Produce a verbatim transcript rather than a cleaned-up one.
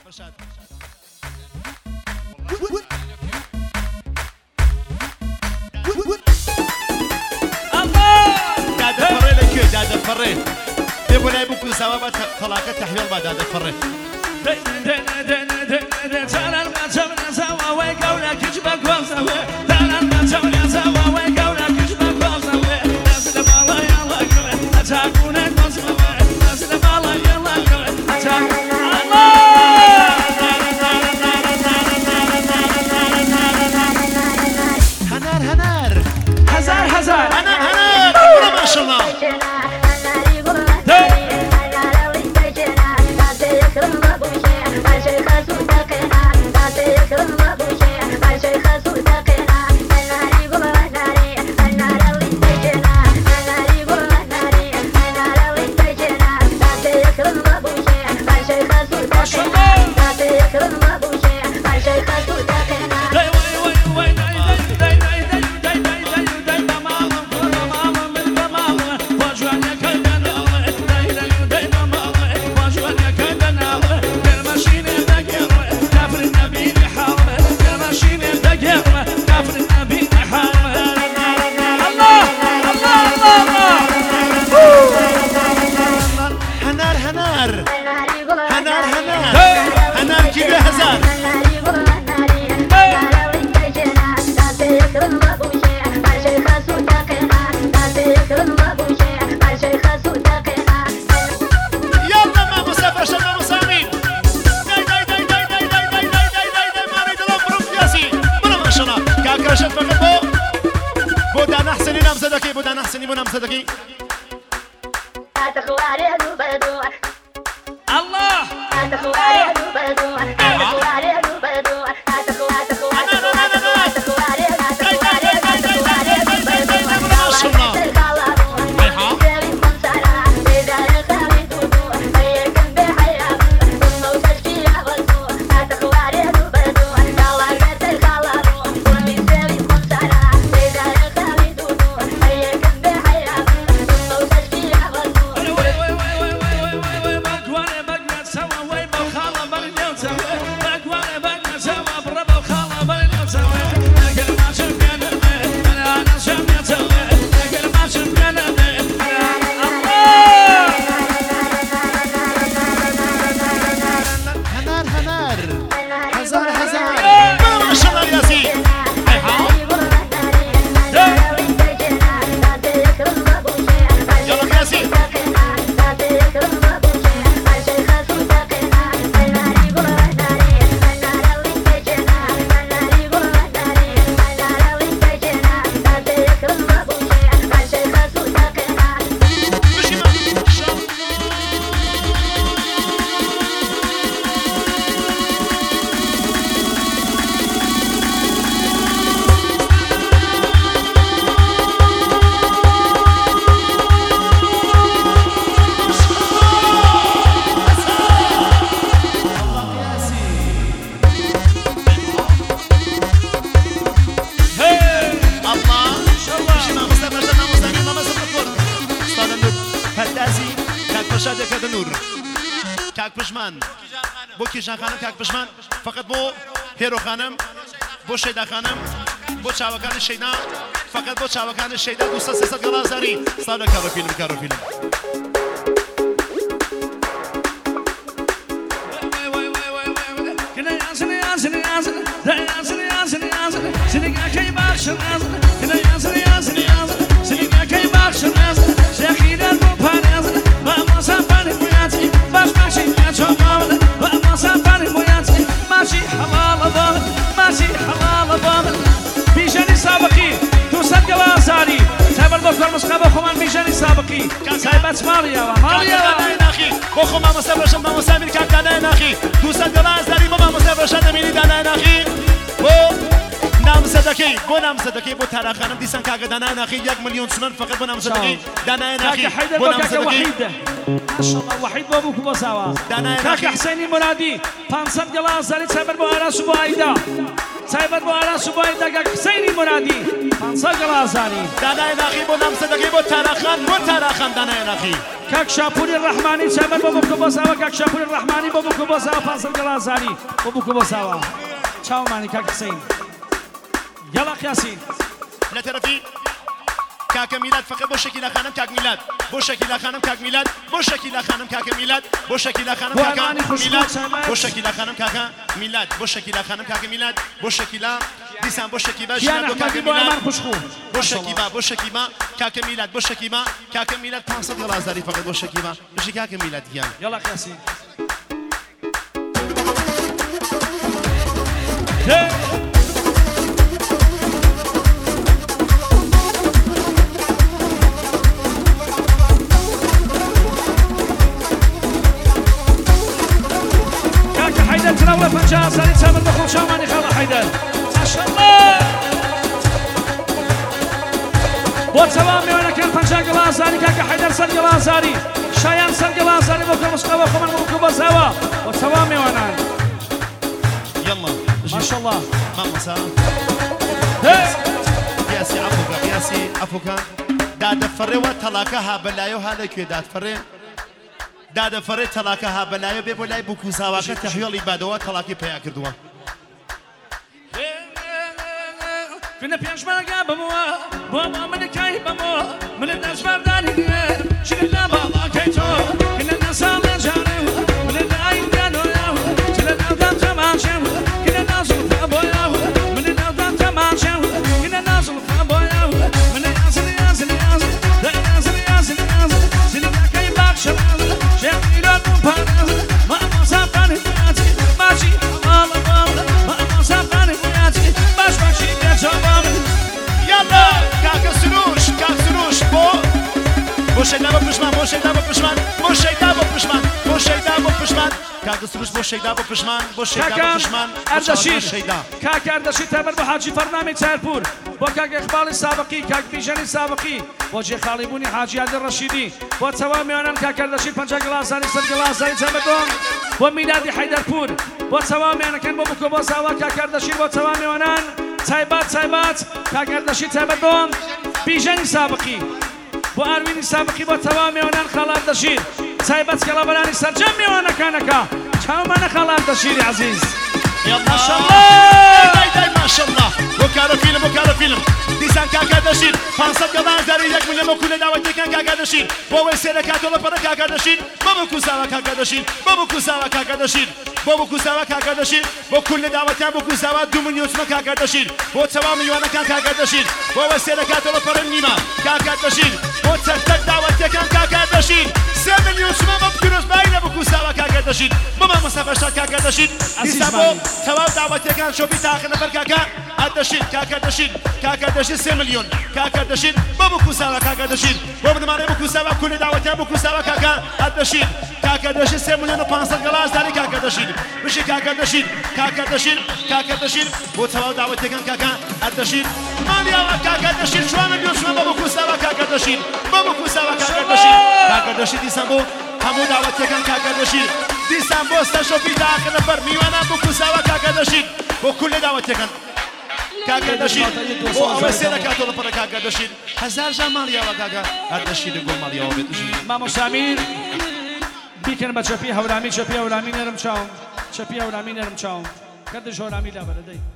دادا فري لك دادا فري يقول لي بكون سوا طلاقة تحويل بعد دادا فري بو کیژان خانم کاک پشمان فقط بو هیرو خانم بو شیدا خانم بو چاوکان شیدا فقط بو چاوکان شیدا دوست سیصد گلازاری سال کارو فیلم کارو فیلم مسخبه خوان میشنی سابقی سایبت مالیا و مالیا نخی با خو ما مسافرشم ما مسافر کردن نخی دوست دارم از داری ما مسافرشم نمیری دادن نخی با نام صدقی با نام صدقی با ترا خانم دیسن کاغ دادن نخی یک میلیون سنن فقط با نام صدقی دادن نخی با نام صدقی ماشاءالله وحید بابو کو بساوا کاک حسینی مرادی پانصد گلاس داری سایبر با آراس با ایدا سایبت با آراس با ایدا کاک حسینی مرادی پانصد گلاس داری دادن نخی با نام صدقی با ترا خان با ترا خان دادن نخی كاك شاپوری الرحمانی چابر بابو کبوساوا كاك شاپوری الرحمانی بابو کبوساوا پانسد گلازاری بابو کبوساوا چاو مانی كاك حسين يلا قياسين لا ترفي كاك ميلاد فقط بو شكيلا خانم كاك ميلاد بو شكيلا خانم كاك ميلاد بو شكيلا خانم كاك ميلاد بو شكيلا خانم كاك ميلاد بو شكيلا خانم كاك ميلاد بو شكيلا خانم كاك ميلاد بو شكيلا دیسان بو شکیبا جناب كاك ميلاد بو شکیبا بو شکیبا كاك ميلاد بو شکیبا كاك ميلاد پانصد گلازاری فقط بو شکیبا بو كاك ميلاد يلا يلا قياسين تناول فنجان سالي تامر دخول شاماني خالد حيدر ما شاء الله بوتسوامي وانا كان فنجان قلازاري كاكا حيدر سر قلازاري شايان سر قلازاري بوكا مسقوة خمان بوكا بوزاوا بوتسوامي وانا يلا ما شاء الله ماما سا قياسي عفوكا قياسي عفوكا داد فري وطلاقها بلايو هذا كي داد فري داد فري طلاقها بلايو بي بولاي بوكو ساواكا تحيولي بادوا طلاقي بيا كردوا فينا بيانش مالكا بموا بابا من كاي بموا من الناس فرداني شلنا بابا كيتو كنا الناس على جارو من العين كانوا ياهو شلنا الناس تماشاو كنا الناس فابوياو من الناس تماشاو كنا الناس فابوياو من الناس الناس الناس الناس الناس الناس سنين كاي باكش شايلون بارز ما ما سافرني بياتي ماشي على بال ما ما سافرني بياتي باش ماشي يلا كاك سروش كاك سروش بو بو شيدا بو بشمان بو شيدا بو بشمان بو شيدا بو بشمان بو شيدا بو بشمان كاك سروش بو شيدا بو بشمان بو شيدا بو بشمان اردشير كاك اردشير تامر بو حاجي فرنامي تايرپور بو كاك اقبال السابقي كاك بيجان السابقي بو جي خالبوني حاجي عبد الرشيدي بو تسوامي وانا كاك اردشير پنجا گلازاني سر گلازاني تامر دوم بو ميلادي حيدرپور بو تسوامي انا كان بو بكو ساوا كاك اردشير بو تسوامي وانا تايبات تايبات كاك اردشير تامر دوم بيجان السابقي بو اروين السابقي بو تسوامي وانا خال اردشير تايبات كلابلاني سر جمي وانا كانكا چاو من خال اردشير عزيز يلا ما شاء الله داي داي ما شاء الله وكالو فيلم وكالو فيلم ديسان كاكا دشين پانصد گلازاری یک میلیون مکول دعوتی کن کاکا دشین بابا سر کاتولا پر کاکا دشین بابا کوساوا کاکا دشین بابا کوساوا کاکا دشین بابا کوساوا کاکا دشین با کل دعوتی هم با کوساوا دو میلیون سوم کاکا دشین با تمام میلیون کن کاکا دشین بابا سر کاتولا پر نیما کاکا دشین با تک دعوتی کن کاکا دشین سه میلیون سوم با پیروز باید با کوساوا کاکا دشین بابا مسافر کاکا دشین دیسان با تمام دعوتی کن شوبی تاخیر نفر کاکا دشین کاکا دشین کاکا دشین سه میلیون كاكا دشين بابو كوساوا كاكا دشين بابو دماني بكوساوا كل دعوتي بكوساوا كاكا دشين كاكا دشين سه مليون وخمسمية گلاس داري كاكا دشين مشي كاكا دشين كاكا دشين كاكا دشين بو تمام دعوتي كان كاكا دشين ماليا كاكا دشين شو مليون شو بابو كوساوا كاكا دشين بابو كوساوا كاكا دشين كاكا دشين ديسامبو همو دعوتي كان كاكا دشين ديسامبو استشو في داخل نفر ميوانا بكوساوا كاكا دشين وكل دعوتي كان كاكا دشين بو أوسينا كاتولا برا كاكا دشين هزار جماليا وكاكا دشين يقول ماليا وبدشين مامو سامير بيكن بتشافي هورامي شافي هورامي نرم شاو شافي هورامي نرم شاو كده هورامي لا بلدي